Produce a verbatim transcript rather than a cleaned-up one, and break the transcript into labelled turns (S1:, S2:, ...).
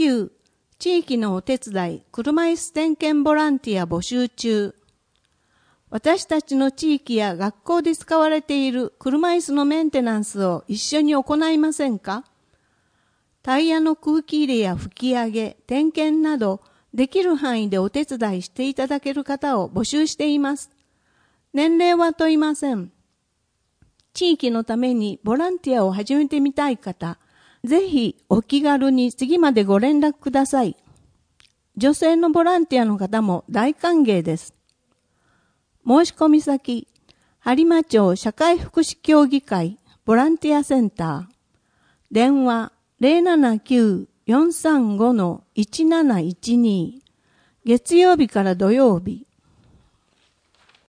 S1: きゅう、地域のお手伝い、車椅子点検ボランティア募集中。私たちの地域や学校で使われている車椅子のメンテナンスを一緒に行いませんか？タイヤの空気入れや吹き上げ、点検など、できる範囲でお手伝いしていただける方を募集しています。年齢は問いません。地域のためにボランティアを始めてみたい方、ぜひお気軽に次までご連絡ください。女性のボランティアの方も大歓迎です。申し込み先、播磨町社会福祉協議会ボランティアセンター。電話 ゼロななきゅう よんさんご いちなないちに。月曜日から土曜日